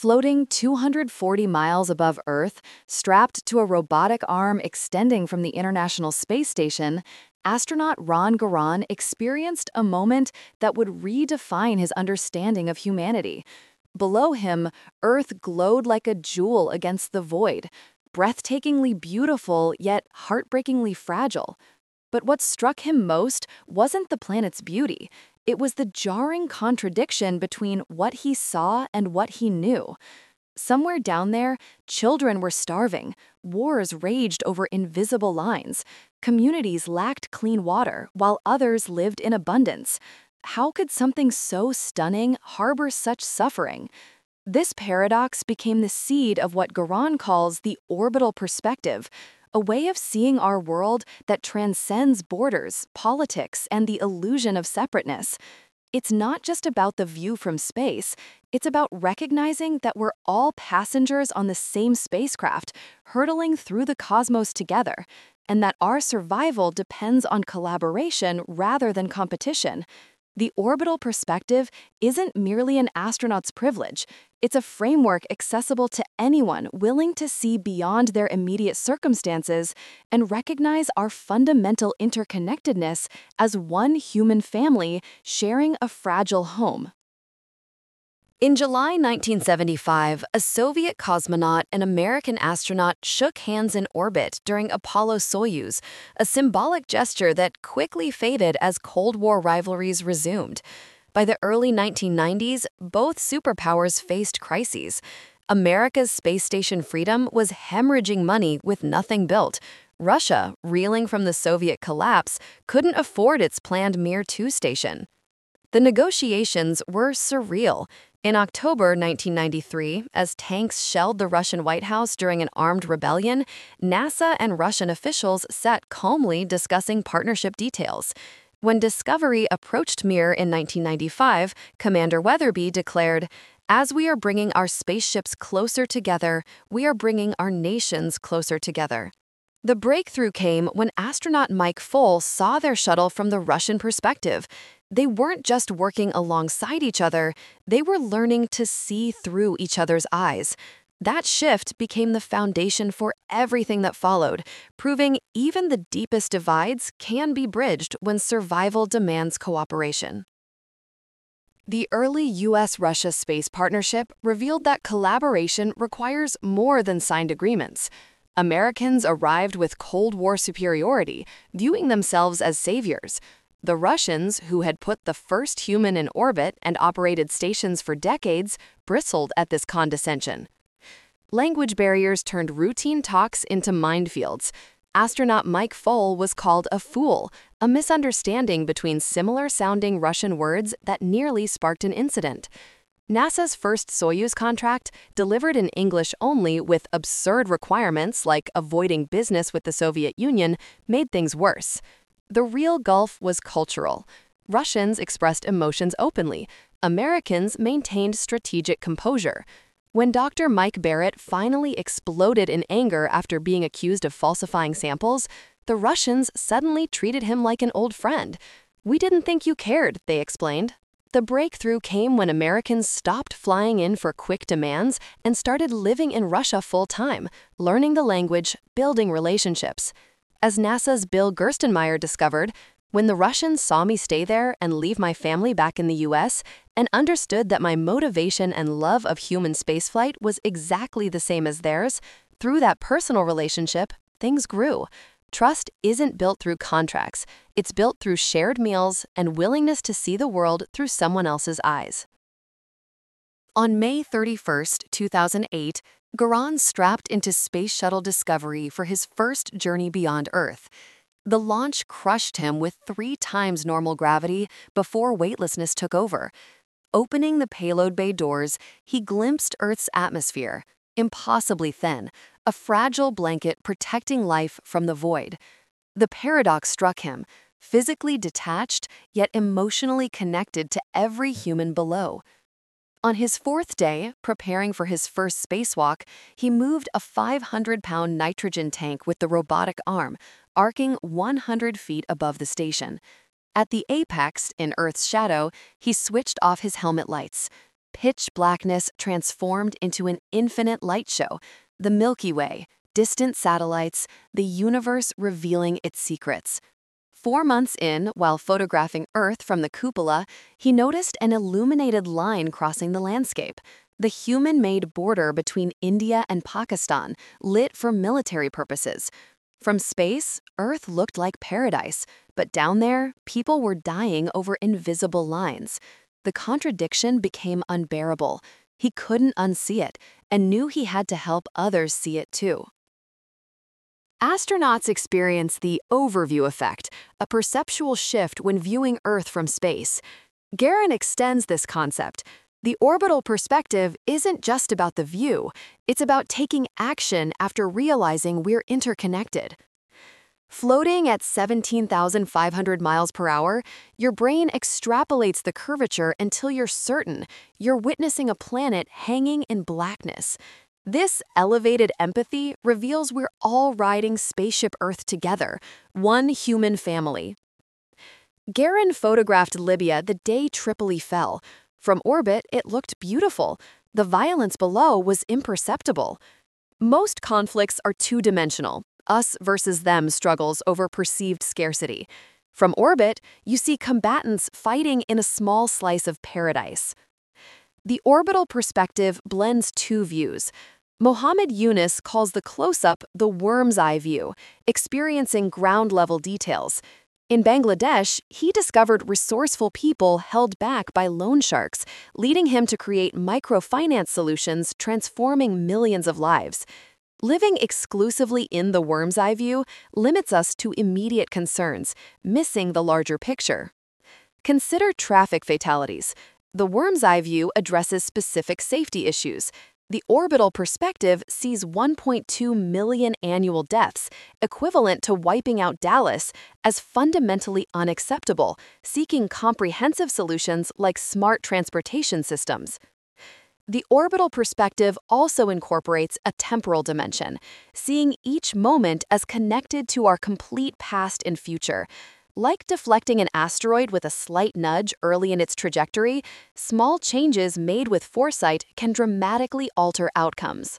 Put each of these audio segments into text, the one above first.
Floating 240 miles above Earth, strapped to a robotic arm extending from the International Space Station, astronaut Ron Garan experienced a moment that would redefine his understanding of humanity. Below him, Earth glowed like a jewel against the void, breathtakingly beautiful yet heartbreakingly fragile. But what struck him most wasn't the planet's beauty. It was the jarring contradiction between what he saw and what he knew. Somewhere down there, children were starving, wars raged over invisible lines, communities lacked clean water while others lived in abundance. How could something so stunning harbor such suffering? This paradox became the seed of what Garan calls the orbital perspective, a way of seeing our world that transcends borders, politics, and the illusion of separateness. It's not just about the view from space, it's about recognizing that we're all passengers on the same spacecraft, hurtling through the cosmos together, and that our survival depends on collaboration rather than competition. The orbital perspective isn't merely an astronaut's privilege. It's a framework accessible to anyone willing to see beyond their immediate circumstances and recognize our fundamental interconnectedness as one human family sharing a fragile home. In July 1975, a Soviet cosmonaut and American astronaut shook hands in orbit during Apollo-Soyuz, a symbolic gesture that quickly faded as Cold War rivalries resumed. By the early 1990s, both superpowers faced crises. America's space station Freedom was hemorrhaging money with nothing built. Russia, reeling from the Soviet collapse, couldn't afford its planned Mir 2 station. The negotiations were surreal. In October 1993, as tanks shelled the Russian White House during an armed rebellion, NASA and Russian officials sat calmly discussing partnership details. When Discovery approached Mir in 1995, Commander Weatherby declared, "As we are bringing our spaceships closer together, we are bringing our nations closer together." The breakthrough came when astronaut Mike Foale saw their shuttle from the Russian perspective. They weren't just working alongside each other, they were learning to see through each other's eyes. That shift became the foundation for everything that followed, proving even the deepest divides can be bridged when survival demands cooperation. The early US-Russia space partnership revealed that collaboration requires more than signed agreements. Americans arrived with Cold War superiority, viewing themselves as saviors. The Russians, who had put the first human in orbit and operated stations for decades, bristled at this condescension. Language barriers turned routine talks into minefields. Astronaut Mike Foale was called a fool, a misunderstanding between similar-sounding Russian words that nearly sparked an incident. NASA's first Soyuz contract, delivered in English only with absurd requirements like avoiding business with the Soviet Union, made things worse. The real gulf was cultural. Russians expressed emotions openly. Americans maintained strategic composure. When Dr. Mike Barrett finally exploded in anger after being accused of falsifying samples, the Russians suddenly treated him like an old friend. "We didn't think you cared," they explained. The breakthrough came when Americans stopped flying in for quick demands and started living in Russia full-time, learning the language, building relationships. As NASA's Bill Gerstenmaier discovered, when the Russians saw me stay there and leave my family back in the US and understood that my motivation and love of human spaceflight was exactly the same as theirs, through that personal relationship, things grew. Trust isn't built through contracts. It's built through shared meals and willingness to see the world through someone else's eyes. On May 31, 2008, Garan strapped into Space Shuttle Discovery for his first journey beyond Earth. The launch crushed him with 3 times normal gravity before weightlessness took over. Opening the payload bay doors, he glimpsed Earth's atmosphere, impossibly thin, a fragile blanket protecting life from the void. The paradox struck him, physically detached yet emotionally connected to every human below. On his 4th day, preparing for his first spacewalk, he moved a 500-pound nitrogen tank with the robotic arm, arcing 100 feet above the station. At the apex, in Earth's shadow, he switched off his helmet lights. pitch blackness transformed into an infinite light show, the Milky Way, distant satellites, the universe revealing its secrets. 4 months in, while photographing Earth from the cupola, he noticed an illuminated line crossing the landscape, the human-made border between India and Pakistan, lit for military purposes. From space, Earth looked like paradise, but down there, people were dying over invisible lines. The contradiction became unbearable. He couldn't unsee it, and knew he had to help others see it too. Astronauts experience the overview effect, a perceptual shift when viewing Earth from space. Guerin extends this concept. The orbital perspective isn't just about the view, it's about taking action after realizing we're interconnected. Floating at 17,500 miles per hour, your brain extrapolates the curvature until you're certain you're witnessing a planet hanging in blackness. This elevated empathy reveals we're all riding Spaceship Earth together, one human family. Guerin photographed Libya the day Tripoli fell. From orbit, it looked beautiful. The violence below was imperceptible. Most conflicts are two-dimensional, us versus them struggles over perceived scarcity. From orbit, you see combatants fighting in a small slice of paradise. The orbital perspective blends two views. Mohammed Yunus calls the close-up the worm's eye view, experiencing ground-level details. In Bangladesh, he discovered resourceful people held back by loan sharks, leading him to create microfinance solutions transforming millions of lives. Living exclusively in the worm's eye view limits us to immediate concerns, missing the larger picture. Consider traffic fatalities. The worm's eye view addresses specific safety issues. The orbital perspective sees 1.2 million annual deaths, equivalent to wiping out Dallas, as fundamentally unacceptable, seeking comprehensive solutions like smart transportation systems. The orbital perspective also incorporates a temporal dimension, seeing each moment as connected to our complete past and future. Like deflecting an asteroid with a slight nudge early in its trajectory, small changes made with foresight can dramatically alter outcomes.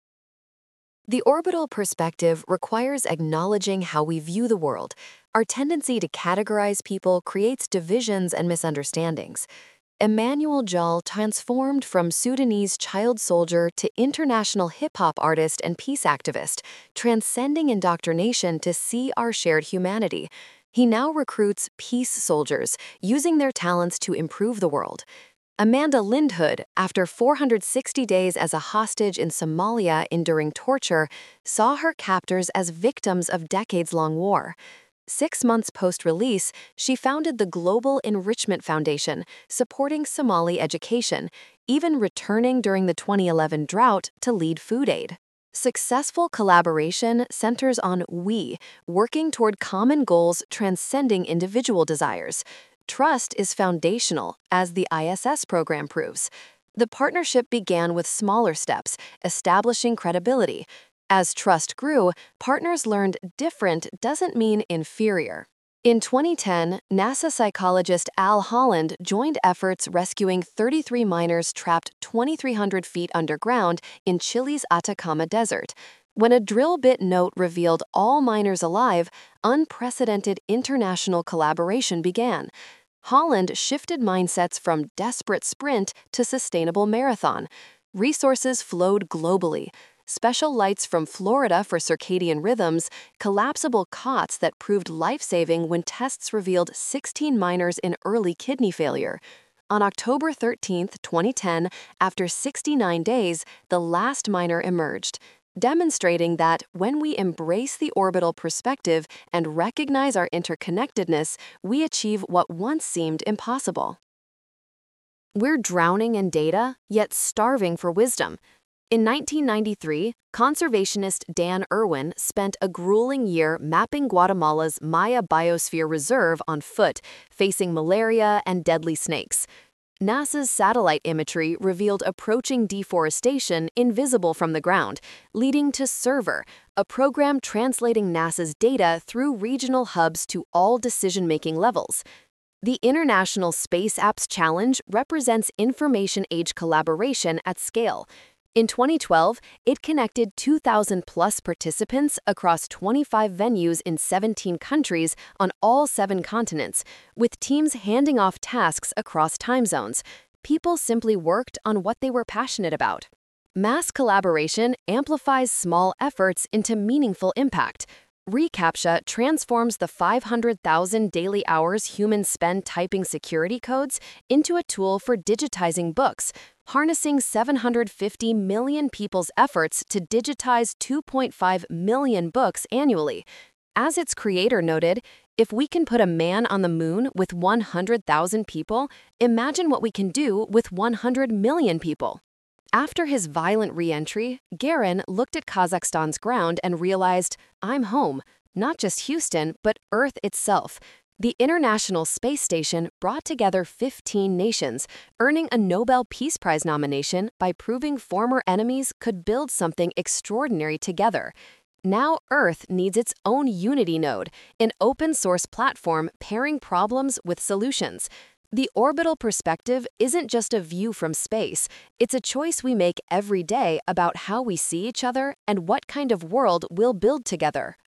The orbital perspective requires acknowledging how we view the world. Our tendency to categorize people creates divisions and misunderstandings. Emmanuel Jal transformed from Sudanese child soldier to international hip-hop artist and peace activist, transcending indoctrination to see our shared humanity. He now recruits peace soldiers, using their talents to improve the world. Amanda Lindhood, after 460 days as a hostage in Somalia enduring torture, saw her captors as victims of decades-long war. 6 months post-release, she founded the Global Enrichment Foundation, supporting Somali education, even returning during the 2011 drought to lead food aid. Successful collaboration centers on we, working toward common goals transcending individual desires. Trust is foundational, as the ISS program proves. The partnership began with smaller steps, establishing credibility. As trust grew, partners learned different doesn't mean inferior. In 2010, NASA psychologist Al Holland joined efforts rescuing 33 miners trapped 2,300 feet underground in Chile's Atacama Desert. When a drill bit note revealed all miners alive, unprecedented international collaboration began. Holland shifted mindsets from desperate sprint to sustainable marathon. Resources flowed globally. Special lights from Florida for circadian rhythms, collapsible cots that proved life-saving when tests revealed 16 miners in early kidney failure. On October 13, 2010, after 69 days, the last miner emerged, demonstrating that when we embrace the orbital perspective and recognize our interconnectedness, we achieve what once seemed impossible. We're drowning in data, yet starving for wisdom. In 1993, conservationist Dan Irwin spent a grueling year mapping Guatemala's Maya Biosphere Reserve on foot, facing malaria and deadly snakes. NASA's satellite imagery revealed approaching deforestation invisible from the ground, leading to Server, a program translating NASA's data through regional hubs to all decision-making levels. The International Space Apps Challenge represents information age collaboration at scale. In 2012, it connected 2,000-plus participants across 25 venues in 17 countries on all 7 continents, with teams handing off tasks across time zones. People simply worked on what they were passionate about. Mass collaboration amplifies small efforts into meaningful impact. reCAPTCHA transforms the 500,000 daily hours humans spend typing security codes into a tool for digitizing books, harnessing 750 million people's efforts to digitize 2.5 million books annually. As its creator noted, if we can put a man on the moon with 100,000 people, imagine what we can do with 100 million people. After his violent re-entry, Garin looked at Kazakhstan's ground and realized, I'm home, not just Houston, but Earth itself. The International Space Station brought together 15 nations, earning a Nobel Peace Prize nomination by proving former enemies could build something extraordinary together. Now Earth needs its own Unity node, an open-source platform pairing problems with solutions. The orbital perspective isn't just a view from space, it's a choice we make every day about how we see each other and what kind of world we'll build together.